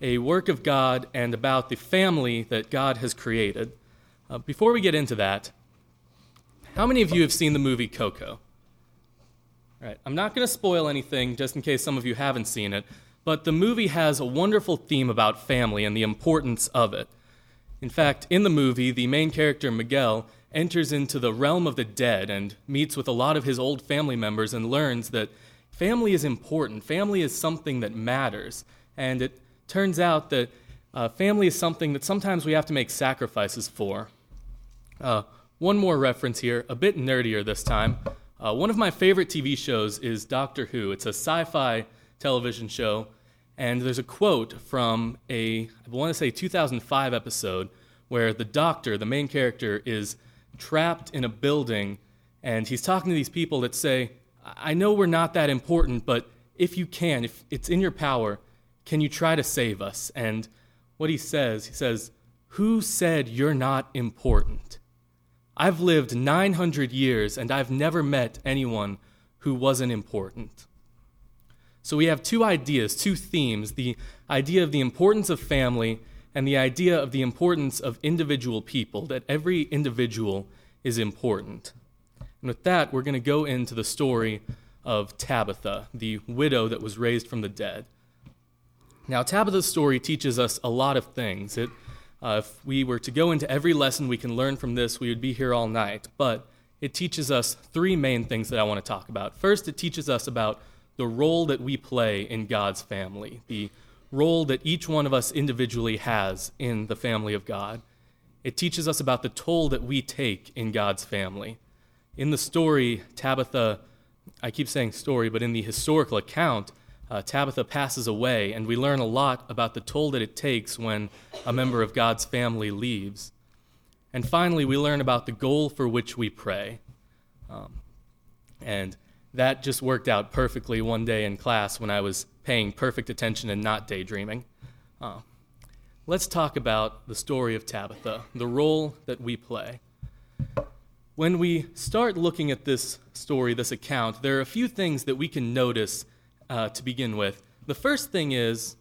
a work of God and about the family that God has created. Before we get into that, how many of you have seen the movie Coco? All right, I'm not going to spoil anything just in case some of you haven't seen it, but the movie has a wonderful theme about family and the importance of it. In fact, in the movie, the main character, Miguel, enters into the realm of the dead and meets with a lot of his old family members and learns that family is important. Family is something that matters. And it turns out that family is something that sometimes we have to make sacrifices for. One more reference here, a bit nerdier this time. One of my favorite TV shows is Doctor Who. It's a sci-fi television show, and there's a quote from I want to say 2005 episode where the doctor, the main character, is trapped in a building, and he's talking to these people that say, I know we're not that important, but if you can, if it's in your power, can you try to save us? And what he says, who said you're not important? I've lived 900 years, and I've never met anyone who wasn't important. So we have two ideas, two themes, the idea of the importance of family and the idea of the importance of individual people, that every individual is important. And with that, we're going to go into the story of Tabitha, the widow that was raised from the dead. Now, Tabitha's story teaches us a lot of things. If we were to go into every lesson we can learn from this, we would be here all night. But it teaches us three main things that I want to talk about. First, it teaches us about the role that we play in God's family, the role that each one of us individually has in the family of God. It teaches us about the toll that we take in God's family. In the story, Tabitha, I keep saying story, but in the historical account, Tabitha passes away, and we learn a lot about the toll that it takes when a member of God's family leaves. And finally, we learn about the goal for which we pray. And that just worked out perfectly one day in class when I was paying perfect attention and not daydreaming. Let's talk about the story of Tabitha, the role that we play. When we start looking at this story, this account, there are a few things that we can notice to begin with. The first thing is,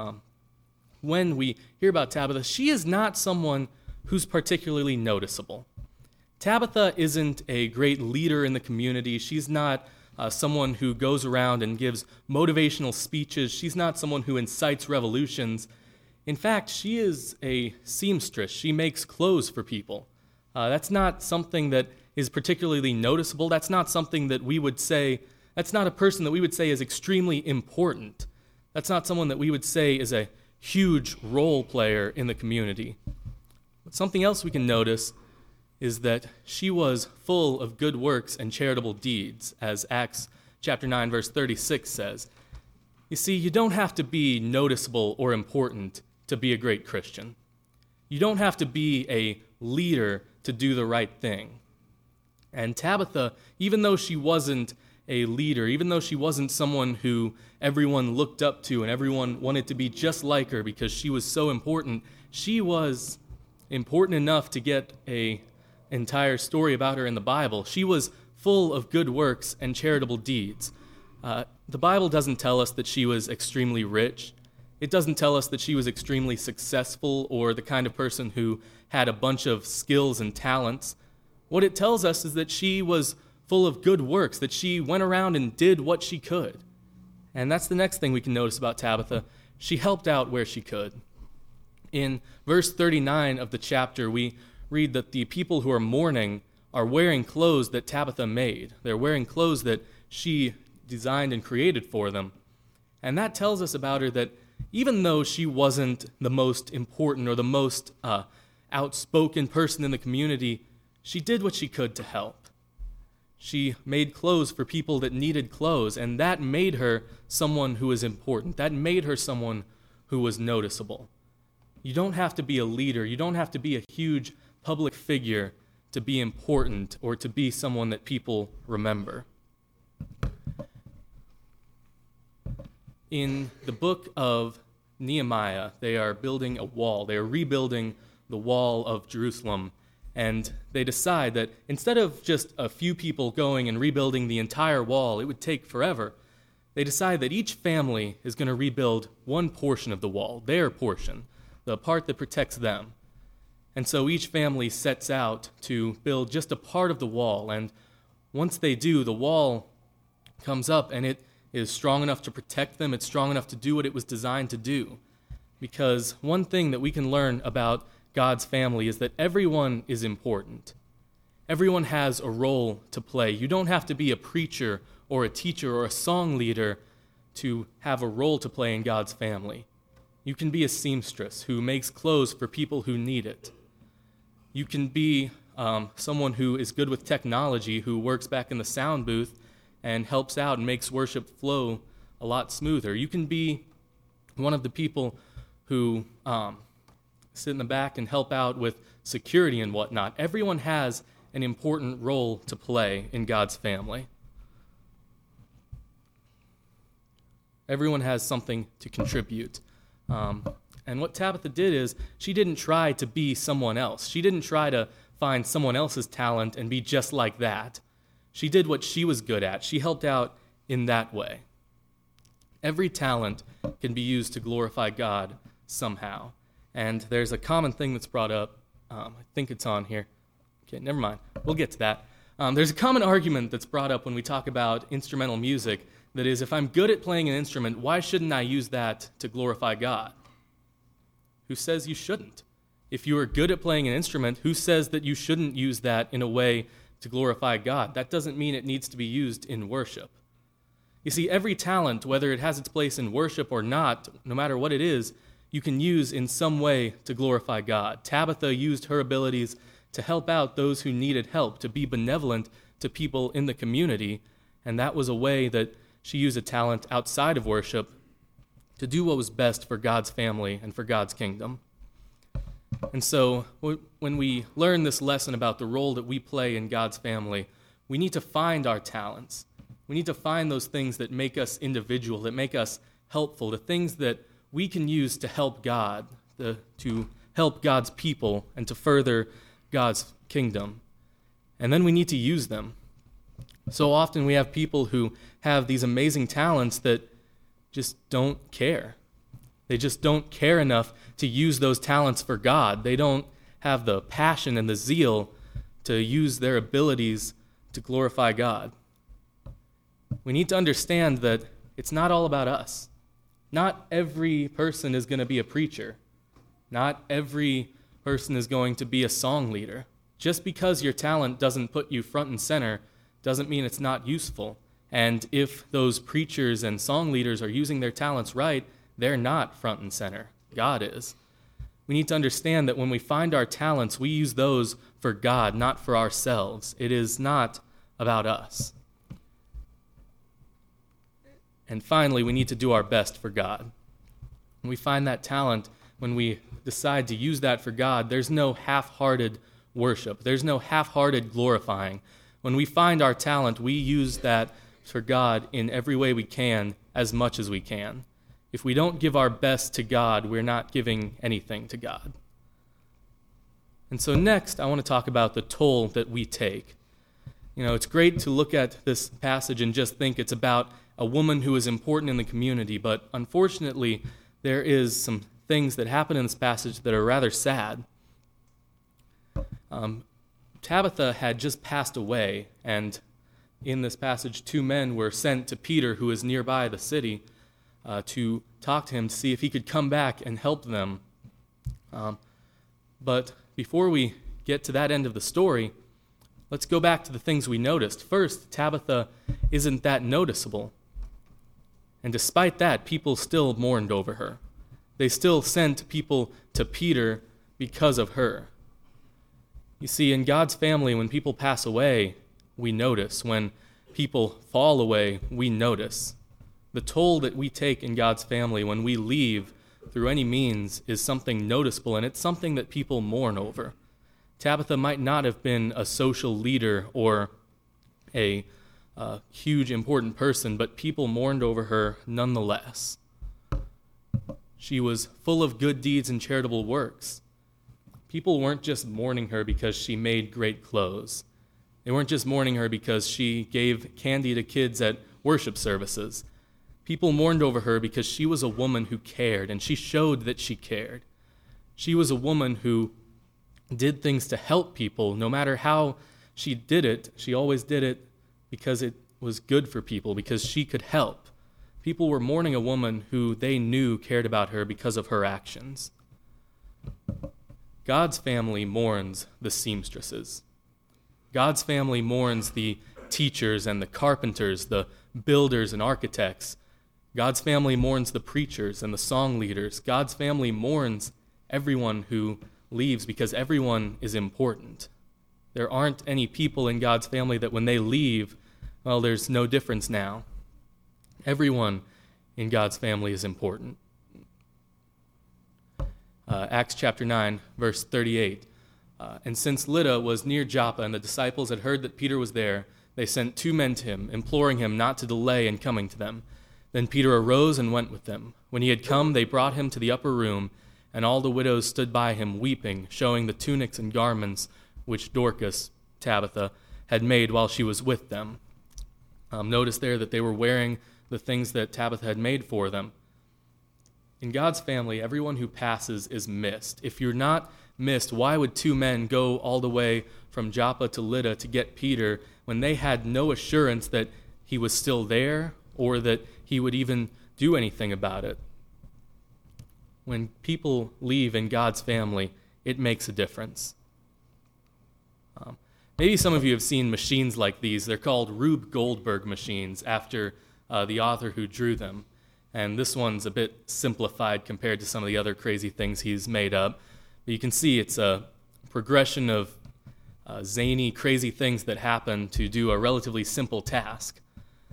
when we hear about Tabitha, she is not someone who's particularly noticeable. Tabitha isn't a great leader in the community. She's not someone who goes around and gives motivational speeches. She's not someone who incites revolutions. In fact, she is a seamstress. She makes clothes for people. That's not something that is particularly noticeable. That's not something that we would say, that's not a person that we would say is extremely important. That's not someone that we would say is a huge role player in the community. But something else we can notice is that she was full of good works and charitable deeds, as Acts chapter 9, verse 36 says. You see, you don't have to be noticeable or important to be a great Christian. You don't have to be a leader to do the right thing. And Tabitha, even though she wasn't a leader, even though she wasn't someone who everyone looked up to and everyone wanted to be just like her because she was so important, she was important enough to get an entire story about her in the Bible. She was full of good works and charitable deeds. The Bible doesn't tell us that she was extremely rich. It doesn't tell us that she was extremely successful or the kind of person who had a bunch of skills and talents. What it tells us is that she was full of good works, that she went around and did what she could. And that's the next thing we can notice about Tabitha. She helped out where she could. In verse 39 of the chapter, we read that the people who are mourning are wearing clothes that Tabitha made. They're wearing clothes that she designed and created for them. And that tells us about her that even though she wasn't the most important or the most outspoken person in the community, she did what she could to help. She made clothes for people that needed clothes, and that made her someone who was important. That made her someone who was noticeable. You don't have to be a leader. You don't have to be a huge public figure to be important or to be someone that people remember. In the book of Nehemiah, they are building a wall. They are rebuilding the wall of Jerusalem. And they decide that instead of just a few people going and rebuilding the entire wall, it would take forever. they decide that each family is going to rebuild one portion of the wall, their portion, the part that protects them. And so each family sets out to build just a part of the wall, and once they do, the wall comes up and it is strong enough to protect them. It's strong enough to do what it was designed to do. Because one thing that we can learn about God's family is that everyone is important. Everyone has a role to play. You don't have to be a preacher or a teacher or a song leader to have a role to play in God's family. You can be a seamstress who makes clothes for people who need it. You can be someone who is good with technology, who works back in the sound booth and helps out and makes worship flow a lot smoother. You can be one of the people who sit in the back and help out with security and whatnot. Everyone has an important role to play in God's family. Everyone has something to contribute. And what Tabitha did is she didn't try to be someone else. She didn't try to find someone else's talent and be just like that. She did what she was good at. She helped out in that way. Every talent can be used to glorify God somehow. And there's a common thing that's brought up. I think it's on here. Okay, never mind. We'll get to that. There's a common argument that's brought up when we talk about instrumental music. That is, if I'm good at playing an instrument, why shouldn't I use that to glorify God? Who says you shouldn't? If you are good at playing an instrument, who says that you shouldn't use that in a way to glorify God? That doesn't mean it needs to be used in worship. You see, every talent, whether it has its place in worship or not, no matter what it is, you can use in some way to glorify God. Tabitha used her abilities to help out those who needed help, to be benevolent to people in the community, and that was a way that she used a talent outside of worship to do what was best for God's family and for God's kingdom. And so when we learn this lesson about the role that we play in God's family, we need to find our talents. We need to find those things that make us individual, that make us helpful, the things that we can use to help God, to help God's people, and to further God's kingdom. And then we need to use them. So often we have people who have these amazing talents that just don't care. They just don't care enough to use those talents for God. They don't have the passion and the zeal to use their abilities to glorify God. We need to understand that it's not all about us. Not every person is going to be a preacher. Not every person is going to be a song leader. Just because your talent doesn't put you front and center doesn't mean it's not useful. And if those preachers and song leaders are using their talents right, they're not front and center. God is. We need to understand that when we find our talents, we use those for God, not for ourselves. It is not about us. And finally, we need to do our best for God. When we find that talent, when we decide to use that for God, there's no half-hearted worship. There's no half-hearted glorifying. When we find our talent, we use that for God in every way we can, as much as we can. If we don't give our best to God, we're not giving anything to God. And so next, I want to talk about the toll that we take. You know, it's great to look at this passage and just think it's about a woman who is important in the community, but unfortunately, there is some things that happen in this passage that are rather sad. Tabitha had just passed away, and in this passage, 2 men were sent to Peter, who was nearby the city, to talk to him to see if he could come back and help them. But before we get to that end of the story, let's go back to the things we noticed. First, Tabitha isn't that noticeable. And despite that, people still mourned over her. They still sent people to Peter because of her. You see, in God's family, when people pass away, we notice. When people fall away, we notice. The toll that we take in God's family when we leave through any means is something noticeable, and it's something that people mourn over. Tabitha might not have been a social leader or a huge, important person, but people mourned over her nonetheless. She was full of good deeds and charitable works. People weren't just mourning her because she made great clothes. They weren't just mourning her because she gave candy to kids at worship services. People mourned over her because she was a woman who cared, and she showed that she cared. She was a woman who did things to help people. No matter how she did it, she always did it because it was good for people, because she could help. People were mourning a woman who they knew cared about her because of her actions. God's family mourns the seamstresses. God's family mourns the teachers and the carpenters, the builders and architects. God's family mourns the preachers and the song leaders. God's family mourns everyone who leaves because everyone is important. There aren't any people in God's family that when they leave, well, there's no difference now. Everyone in God's family is important. Acts chapter 9, verse 38. And since Lydda was near Joppa and the disciples had heard that Peter was there, they sent 2 men to him, imploring him not to delay in coming to them. Then Peter arose and went with them. When he had come, they brought him to the upper room, and all the widows stood by him, weeping, showing the tunics and garments which Dorcas, Tabitha, had made while she was with them. Notice there that they were wearing the things that Tabitha had made for them. In God's family, everyone who passes is missed. If you're not missed, why would 2 men go all the way from Joppa to Lydda to get Peter when they had no assurance that he was still there or that he would even do anything about it? When people leave in God's family, it makes a difference. Maybe some of you have seen machines like these. They're called Rube Goldberg machines after the author who drew them. And this one's a bit simplified compared to some of the other crazy things he's made up. But you can see it's a progression of zany, crazy things that happen to do a relatively simple task.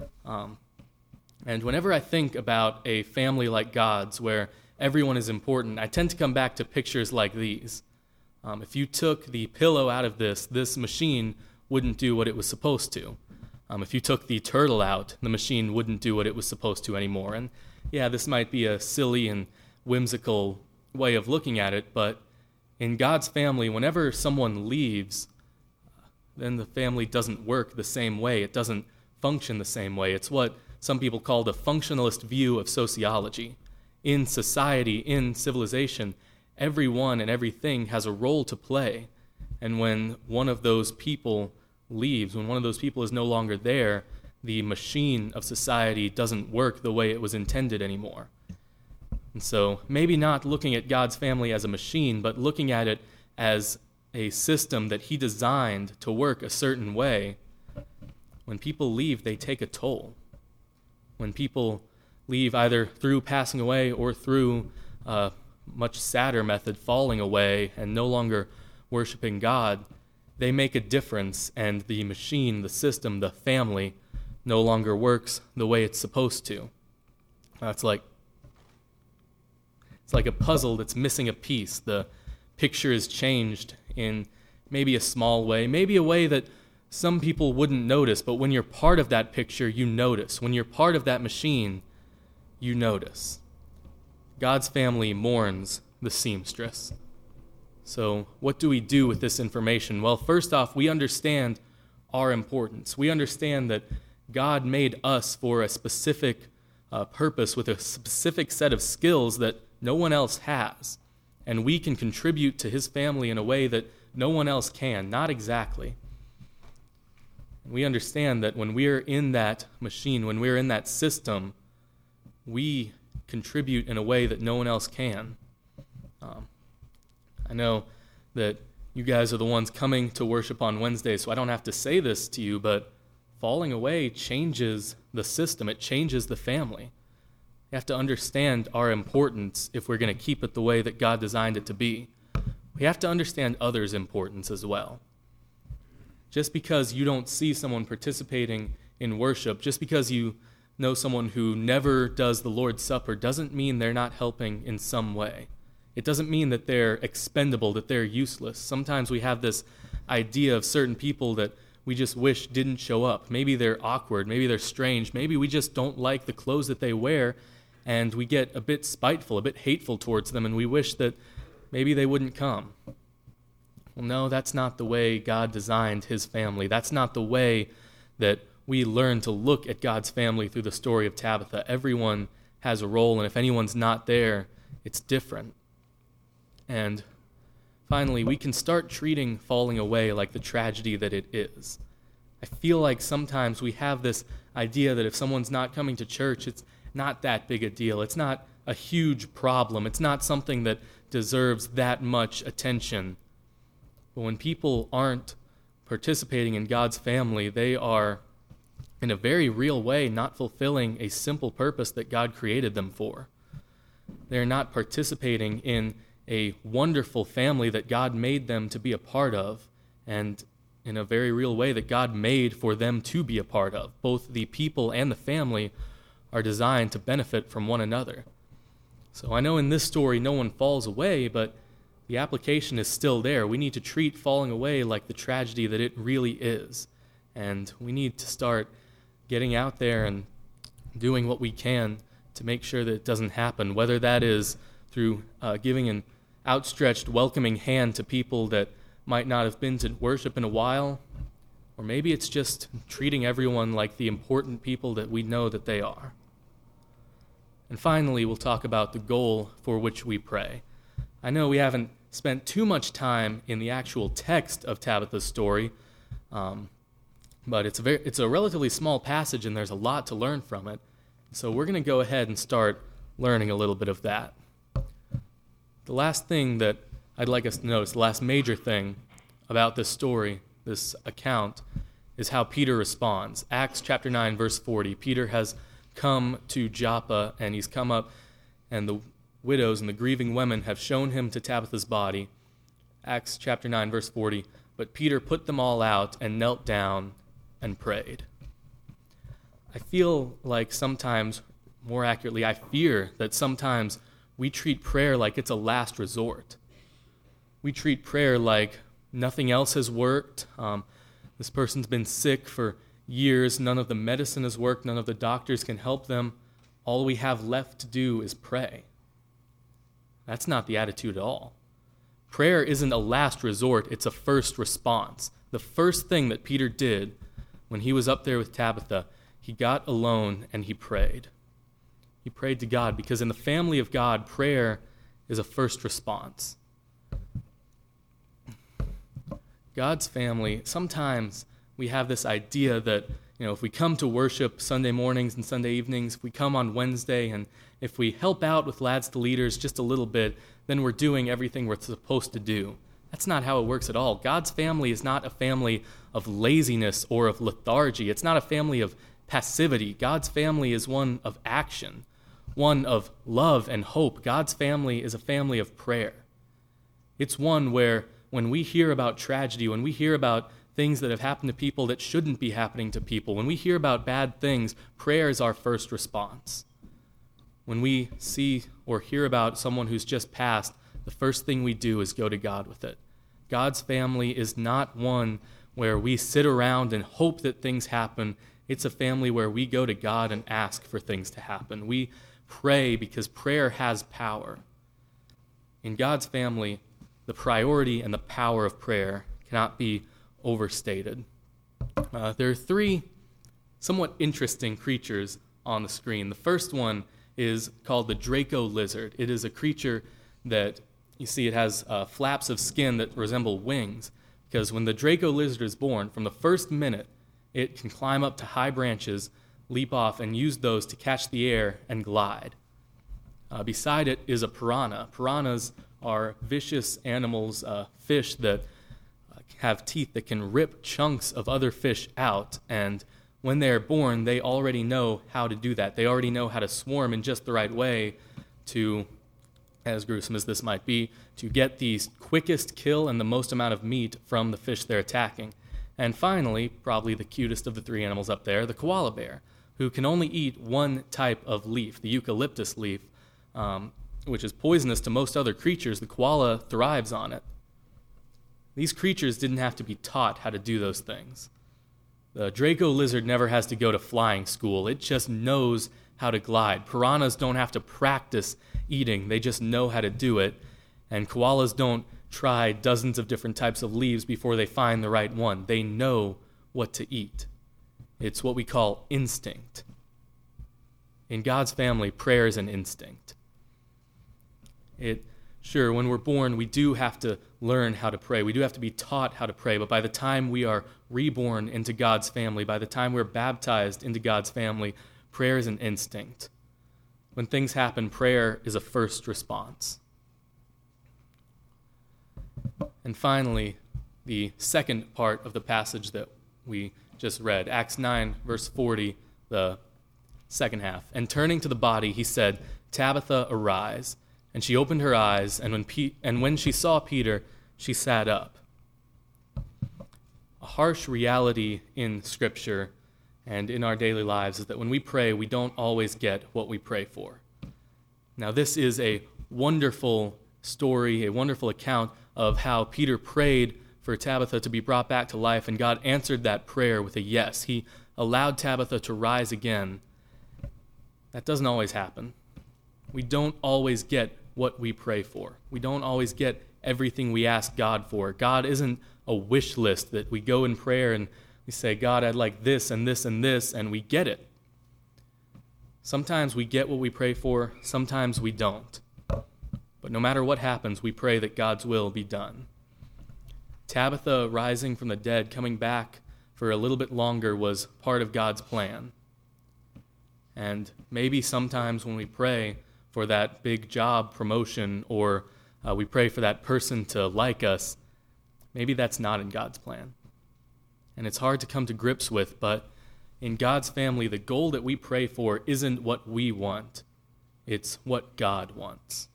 And whenever I think about a family like God's, where everyone is important, I tend to come back to pictures like these. If you took the pillow out of this machine wouldn't do what it was supposed to. If you took the turtle out, the machine wouldn't do what it was supposed to anymore. And yeah, this might be a silly and whimsical way of looking at it, but in God's family, whenever someone leaves, then the family doesn't work the same way. It doesn't function the same way. It's what some people call the functionalist view of sociology. In society, in civilization, everyone and everything has a role to play. And when one of those people leaves, when one of those people is no longer there, the machine of society doesn't work the way it was intended anymore. And so maybe not looking at God's family as a machine, but looking at it as a system that he designed to work a certain way. When people leave, they take a toll. When people leave either through passing away or through a much sadder method, falling away and no longer worshiping God, they make a difference, and the machine, the system, the family no longer works the way it's supposed to. It's like a puzzle that's missing a piece. The picture is changed in maybe a small way, maybe a way that some people wouldn't notice, but when you're part of that picture, you notice. When you're part of that machine, you notice. God's family mourns the seamstress. So what do we do with this information? Well, first off, we understand our importance. We understand that God made us for a specific purpose with a specific set of skills that no one else has. And we can contribute to his family in a way that no one else can, not exactly. We understand that when we're in that machine, when we're in that system, we contribute in a way that no one else can. I know that you guys are the ones coming to worship on Wednesday, so I don't have to say this to you, but falling away changes the system. It changes the family. We have to understand our importance if we're going to keep it the way that God designed it to be. We have to understand others' importance as well. Just because you don't see someone participating in worship, just because you know someone who never does the Lord's Supper, doesn't mean they're not helping in some way. It doesn't mean that they're expendable, that they're useless. Sometimes we have this idea of certain people that we just wish didn't show up. Maybe they're awkward, maybe they're strange, maybe we just don't like the clothes that they wear, and we get a bit spiteful, a bit hateful towards them, and we wish that maybe they wouldn't come. Well, no, that's not the way God designed his family. That's not the way that we learn to look at God's family through the story of Tabitha. Everyone has a role, and if anyone's not there, it's different. And finally, we can start treating falling away like the tragedy that it is. I feel like sometimes we have this idea that if someone's not coming to church, it's not that big a deal. It's not a huge problem. It's not something that deserves that much attention. But when people aren't participating in God's family, they are, in a very real way, not fulfilling a simple purpose that God created them for. They're not participating in a wonderful family that God made them to be a part of, and in a very real way that God made for them to be a part of. Both the people and the family are designed to benefit from one another. So I know in this story no one falls away, but the application is still there. We need to treat falling away like the tragedy that it really is. And we need to start getting out there and doing what we can to make sure that it doesn't happen, whether that is through giving an outstretched, welcoming hand to people that might not have been to worship in a while, or maybe it's just treating everyone like the important people that we know that they are. And finally, we'll talk about the goal for which we pray. I know we haven't spent too much time in the actual text of Tabitha's story, but it's a relatively small passage and there's a lot to learn from it. So we're going to go ahead and start learning a little bit of that. The last thing that I'd like us to notice, the last major thing about this story, this account, is how Peter responds. Acts chapter 9, verse 40. Peter has come to Joppa, and he's come up, and the widows and the grieving women have shown him to Tabitha's body. Acts chapter 9, verse 40. But Peter put them all out and knelt down and prayed. I feel like sometimes, more accurately, I fear that sometimes we treat prayer like it's a last resort. We treat prayer like nothing else has worked. This person's been sick for years. None of the medicine has worked. None of the doctors can help them. All we have left to do is pray. That's not the attitude at all. Prayer isn't a last resort. It's a first response. The first thing that Peter did when he was up there with Tabitha, he got alone and he prayed. He prayed to God because in the family of God, prayer is a first response. God's family, sometimes we have this idea that, if we come to worship Sunday mornings and Sunday evenings, if we come on Wednesday, and if we help out with Lads to Leaders just a little bit, then we're doing everything we're supposed to do. That's not how it works at all. God's family is not a family of laziness or of lethargy. It's not a family of passivity. God's family is one of action, one of love and hope. God's family is a family of prayer. It's one where when we hear about tragedy, when we hear about things that have happened to people that shouldn't be happening to people, when we hear about bad things, prayer is our first response. When we see or hear about someone who's just passed, the first thing we do is go to God with it. God's family is not one where we sit around and hope that things happen. It's a family where we go to God and ask for things to happen. We pray because prayer has power. In God's family, the priority and the power of prayer cannot be overstated. There are three somewhat interesting creatures on the screen. The first one is called the Draco lizard. It is a creature that, you see, it has flaps of skin that resemble wings, because when the Draco lizard is born, from the first minute, it can climb up to high branches, leap off, and use those to catch the air and glide. Beside it is a piranha. Piranhas are vicious animals, fish that have teeth that can rip chunks of other fish out, and when they're born, they already know how to do that. They already know how to swarm in just the right way to, as gruesome as this might be, to get the quickest kill and the most amount of meat from the fish they're attacking. And finally, probably the cutest of the three animals up there, the koala bear, who can only eat one type of leaf, the eucalyptus leaf, which is poisonous to most other creatures. The koala thrives on it. These creatures didn't have to be taught how to do those things. The Draco lizard never has to go to flying school. It just knows how to glide. Piranhas don't have to practice eating. They just know how to do it. And koalas don't try dozens of different types of leaves before they find the right one. They know what to eat. It's what we call instinct. In God's family, prayer is an instinct. Sure, when we're born, we do have to learn how to pray. We do have to be taught how to pray, but by the time we are reborn into God's family, by the time we're baptized into God's family, prayer is an instinct. When things happen, prayer is a first response. And finally, the second part of the passage that we just read, Acts 9, verse 40, the second half. And turning to the body, he said, "Tabitha, arise." And she opened her eyes, and when she saw Peter, she sat up. A harsh reality in Scripture and in our daily lives is that when we pray, we don't always get what we pray for. Now, this is a wonderful story, a wonderful account of how Peter prayed for Tabitha to be brought back to life, and God answered that prayer with a yes. He allowed Tabitha to rise again. That doesn't always happen. We don't always get what we pray for. We don't always get everything we ask God for. God isn't a wish list that we go in prayer and we say, "God, I'd like this and this and this," and we get it. Sometimes we get what we pray for, sometimes we don't. But no matter what happens, we pray that God's will be done. Tabitha rising from the dead, coming back for a little bit longer, was part of God's plan. And maybe sometimes when we pray for that big job promotion, or we pray for that person to like us, maybe that's not in God's plan. And it's hard to come to grips with, but in God's family, the goal that we pray for isn't what we want. It's what God wants.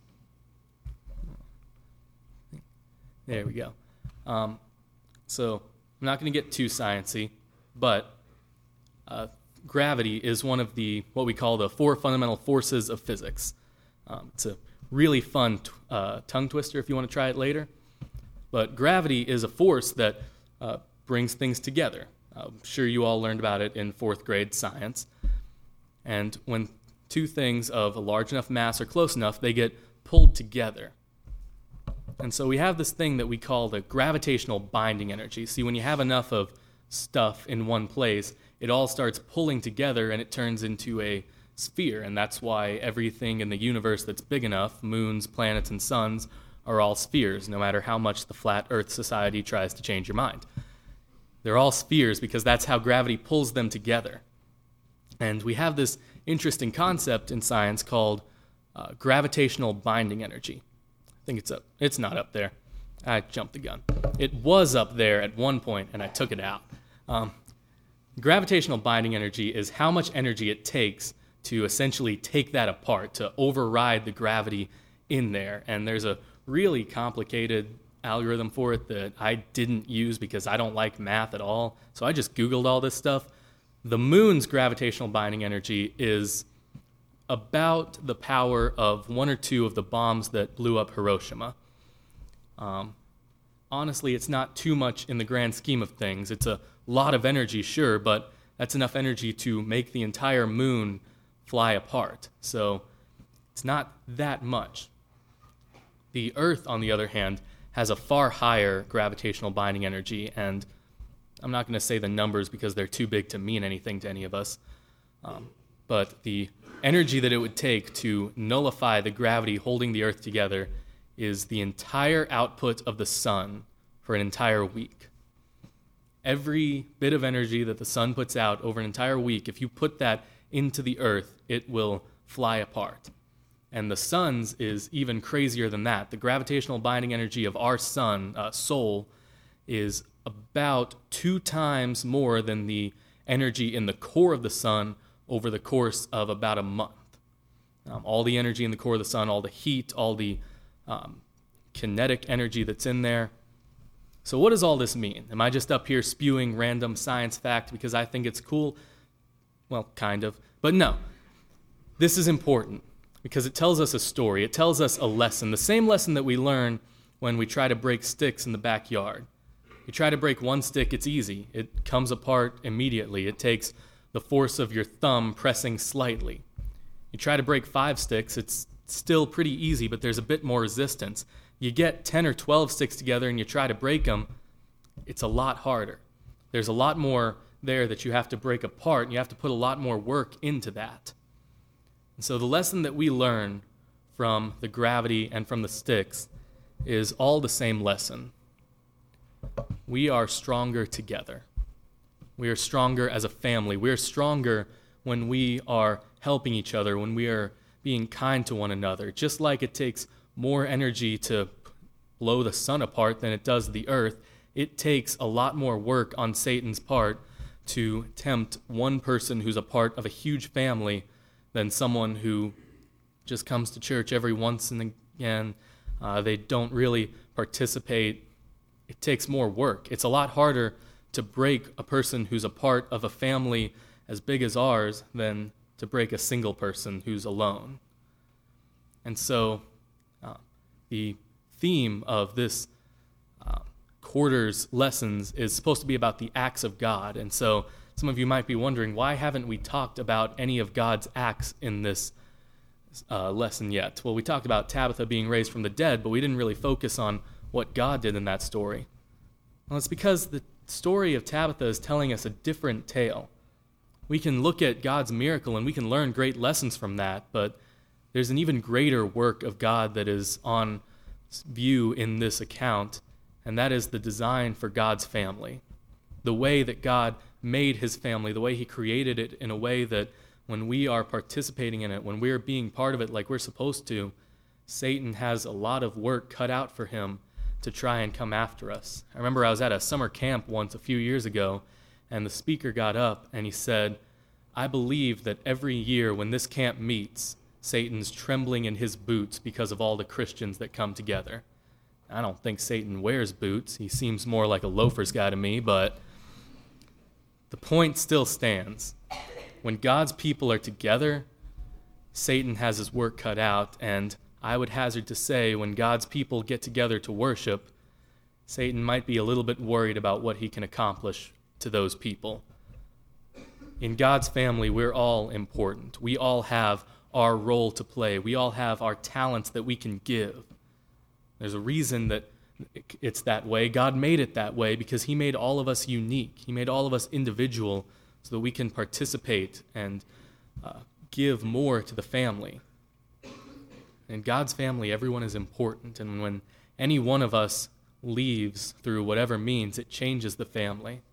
There we go. So I'm not going to get too sciencey, but gravity is one of what we call the 4 fundamental forces of physics. It's a really fun tongue twister if you want to try it later. But gravity is a force that brings things together. I'm sure you all learned about it in 4th grade science. And when two things of a large enough mass are close enough, they get pulled together. And so we have this thing that we call the gravitational binding energy. See, when you have enough of stuff in one place, it all starts pulling together and it turns into a sphere. And that's why everything in the universe that's big enough, moons, planets, and suns, are all spheres, no matter how much the Flat Earth Society tries to change your mind. They're all spheres because that's how gravity pulls them together. And we have this interesting concept in science called gravitational binding energy. I think it's not up there. I jumped the gun. It was up there at one point, and I took it out. Gravitational binding energy is how much energy it takes to essentially take that apart, to override the gravity in there. And there's a really complicated algorithm for it that I didn't use because I don't like math at all. So I just Googled all this stuff. The moon's gravitational binding energy is about the power of 1 or 2 of the bombs that blew up Hiroshima. Honestly, it's not too much in the grand scheme of things. It's a lot of energy, sure, but that's enough energy to make the entire moon fly apart. So it's not that much. The Earth, on the other hand, has a far higher gravitational binding energy, and I'm not going to say the numbers because they're too big to mean anything to any of us, but the energy that it would take to nullify the gravity holding the Earth together is the entire output of the sun for an entire week. Every bit of energy that the sun puts out over an entire week, if you put that into the Earth, it will fly apart. And the sun's is even crazier than that. The gravitational binding energy of our sun, Sol, is about 2 times more than the energy in the core of the sun over the course of about a month. All the energy in the core of the sun, all the heat, all the kinetic energy that's in there. So what does all this mean? Am I just up here spewing random science fact because I think it's cool? Well, kind of. But no. This is important because it tells us a story. It tells us a lesson. The same lesson that we learn when we try to break sticks in the backyard. You try to break one stick, it's easy. It comes apart immediately. It takes the force of your thumb pressing slightly. You try to break 5 sticks, it's still pretty easy, but there's a bit more resistance. You get 10 or 12 sticks together and you try to break them, it's a lot harder. There's a lot more there that you have to break apart, and you have to put a lot more work into that. And so the lesson that we learn from the gravity and from the sticks is all the same lesson. We are stronger together. We are stronger as a family. We are stronger when we are helping each other, when we are being kind to one another. Just like it takes more energy to blow the sun apart than it does the earth, it takes a lot more work on Satan's part to tempt one person who's a part of a huge family than someone who just comes to church every once and again. They don't really participate. It takes more work. It's a lot harder to break a person who's a part of a family as big as ours than to break a single person who's alone. And so the theme of this quarter's lessons is supposed to be about the acts of God. And so some of you might be wondering, why haven't we talked about any of God's acts in this lesson yet? Well, we talked about Tabitha being raised from the dead, but we didn't really focus on what God did in that story. Well, it's because the story of Tabitha is telling us a different tale. We can look at God's miracle and we can learn great lessons from that, but there's an even greater work of God that is on view in this account, and that is the design for God's family. The way that God made his family, the way he created it in a way that when we are participating in it, when we're being part of it like we're supposed to, Satan has a lot of work cut out for him to try and come after us. I remember I was at a summer camp once a few years ago, and the speaker got up and he said, "I believe that every year when this camp meets, Satan's trembling in his boots because of all the Christians that come together." I don't think Satan wears boots. He seems more like a loafer's guy to me, but the point still stands. When God's people are together, Satan has his work cut out, and I would hazard to say when God's people get together to worship, Satan might be a little bit worried about what he can accomplish to those people. In God's family, we're all important. We all have our role to play. We all have our talents that we can give. There's a reason that it's that way. God made it that way because he made all of us unique. He made all of us individual so that we can participate and give more to the family. In God's family, everyone is important, and when any one of us leaves through whatever means, it changes the family.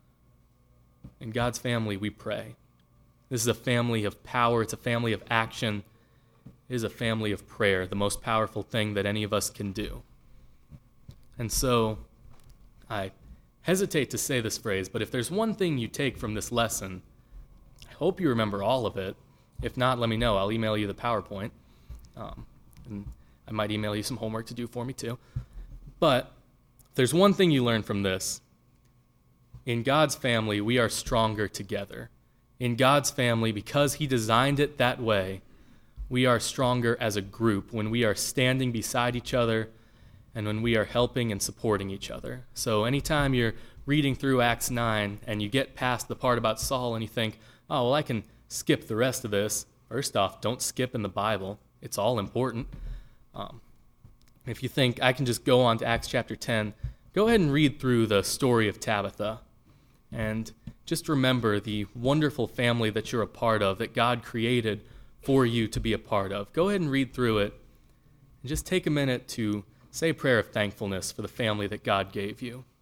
In God's family, we pray. This is a family of power. It's a family of action. It is a family of prayer, the most powerful thing that any of us can do. And so, I hesitate to say this phrase, but if there's one thing you take from this lesson, I hope you remember all of it. If not, let me know. I'll email you the PowerPoint. And I might email you some homework to do for me too. But if there's one thing you learn from this, in God's family, we are stronger together. In God's family, because he designed it that way, we are stronger as a group when we are standing beside each other and when we are helping and supporting each other. So anytime you're reading through Acts 9 and you get past the part about Saul and you think, oh, well, I can skip the rest of this. First off, don't skip in the Bible. It's all important. If you think I can just go on to Acts chapter 10, go ahead and read through the story of Tabitha. And just remember the wonderful family that you're a part of, that God created for you to be a part of. Go ahead and read through it. And just take a minute to say a prayer of thankfulness for the family that God gave you.